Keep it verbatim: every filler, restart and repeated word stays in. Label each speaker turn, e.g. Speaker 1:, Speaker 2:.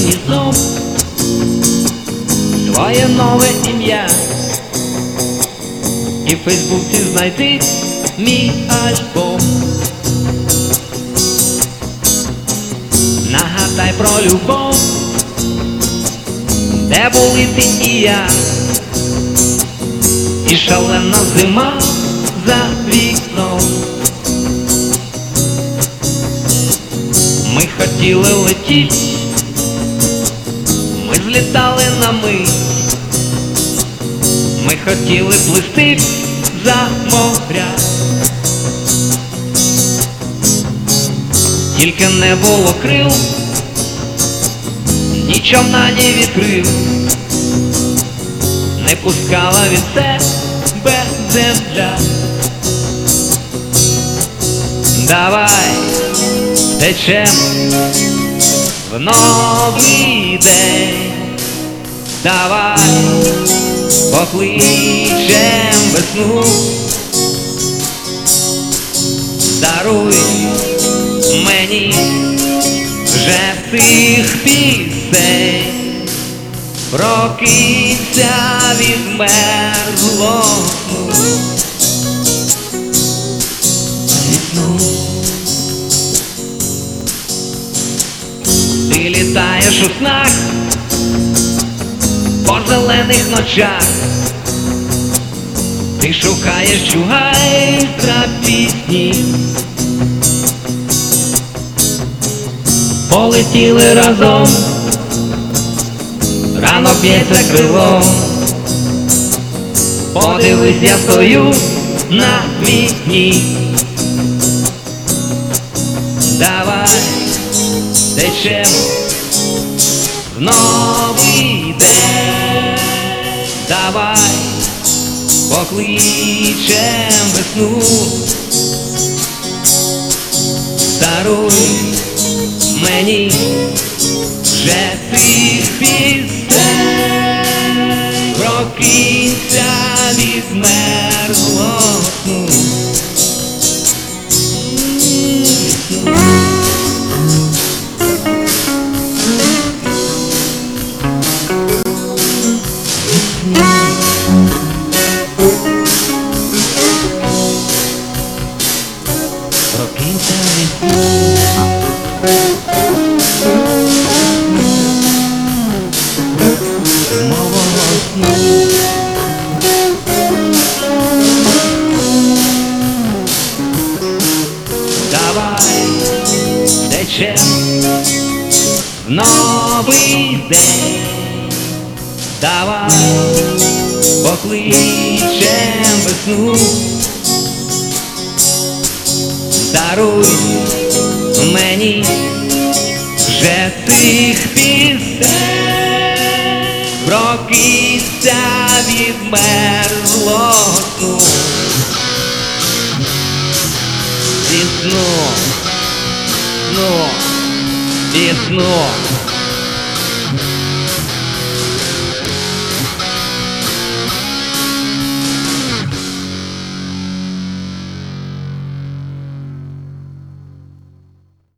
Speaker 1: мені знов своє нове ім'я, і в Фейсбуці знайти мій альбом. Нагадай про любов, де були ти і я, і шалена зима за вікном. Ми хотіли летіть, ми злітали на мить, ми хотіли плисти за моря, тільки не було крил, ні човна, ні вітрил, не пускала від себе земля. Давай втечем в новий день, давай покличем весну, даруй мені вже цих пісень, прокинься від мерзлого сну. Весну. Ти літаєш у снах по зелених ночах, ти шукаєш чугайстра пісні. Полетіли разом, рано б'ється крилом. Подивись, я стою на вікні. Давай течем в новий день, давай покличем весну, даруй мені вже цих пісень, прокинься від мерзлого сну. Прокинься від нового сну. Давай течем в новий день, давай покличем весну, даруй мені вже цих пісень, прокинься від мерзлого сну. Від сну, сну, від сну.